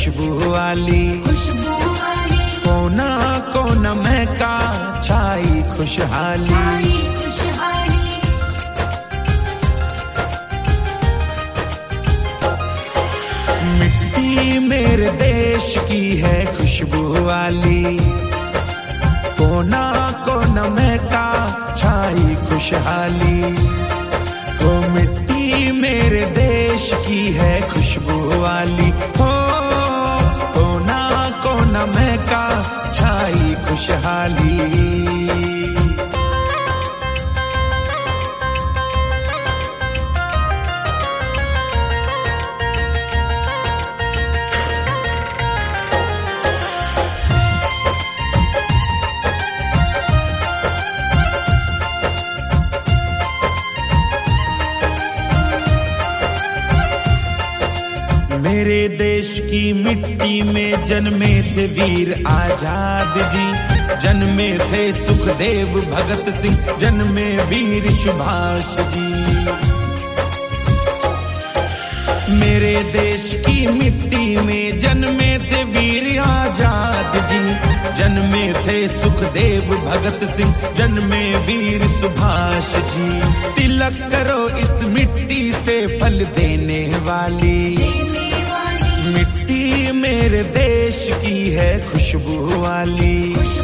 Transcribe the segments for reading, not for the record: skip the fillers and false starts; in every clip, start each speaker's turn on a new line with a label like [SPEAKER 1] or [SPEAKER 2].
[SPEAKER 1] खुशबू वाली, कोना कोना महका छाई खुशहाली। मिट्टी मेरे देश की है खुशबू वाली, कोना कोना महका छाई खुशहाली। ओ मिट्टी मेरे देश की है खुशबू वाली, हो कोना कोना महका छाई खुशहाली। मेरे देश की मिट्टी में जन्मे थे वीर आजाद जी, जन्मे थे सुखदेव भगत सिंह, जन्मे वीर सुभाष जी। मेरे देश की मिट्टी में जन्मे थे वीर आजाद जी, जन्मे थे सुखदेव भगत सिंह, जन्मे वीर सुभाष जी। तिलक करो इस मिट्टी से फल देने वाली, मिट्टी मेरे देश की है खुशबू वाली।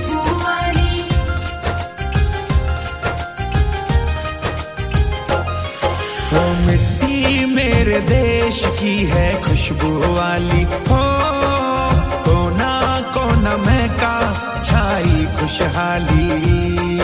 [SPEAKER 1] ओ मिट्टी मेरे देश की है खुशबू वाली, हो कोना कोना महका छाई खुशहाली।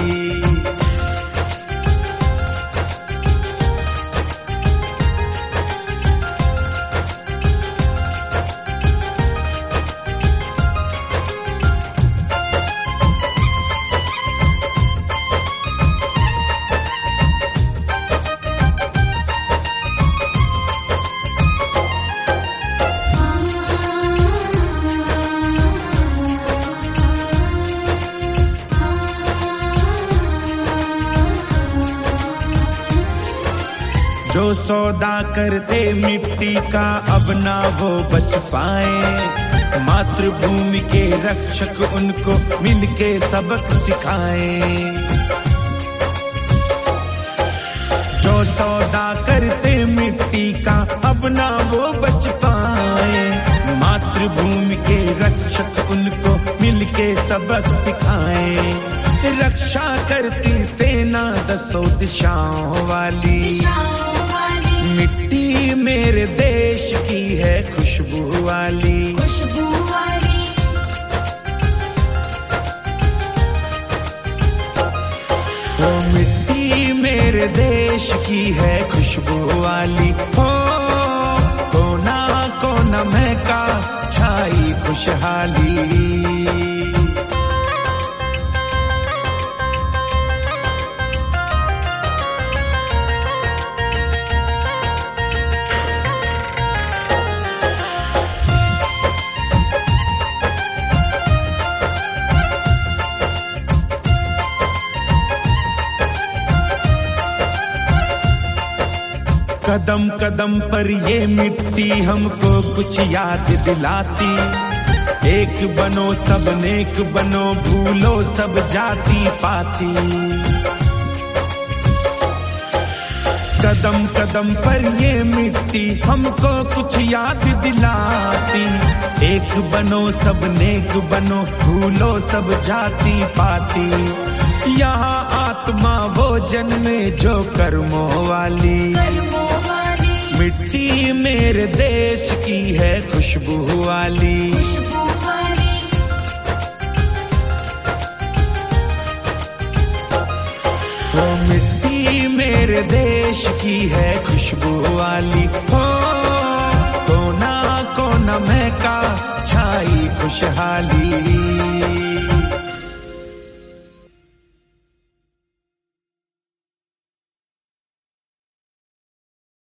[SPEAKER 1] जो सौदा करते मिट्टी का अब ना वो बच पाए, मातृभूमि के रक्षक उनको मिलके सबक सिखाएं। जो सौदा करते मिट्टी का अब ना वो बच पाए, मातृभूमि के रक्षक उनको मिलके सबक सिखाएं। रक्षा करती सेना दसों दिशाओं वाली, मिट्टी मेरे देश की है खुशबू वाली। ओ मिट्टी मेरे देश की है खुशबू वाली, हो कोना कोना महका छाई खुशहाली। कदम कदम पर ये मिट्टी हमको कुछ याद दिलाती, एक बनो सब नेक बनो, भूलो सब जाति पाती। कदम कदम पर ये मिट्टी हमको कुछ याद दिलाती, एक बनो सब नेक बनो, भूलो सब जाति पाती। यहाँ आत्मा वो जन्मे जो कर्मों वाली, मिट्टी मेरे देश की है खुशबू वाली। ओ मिट्टी मेरे देश की है खुशबू वाली, हो कोना कोना महका छाई खुशहाली।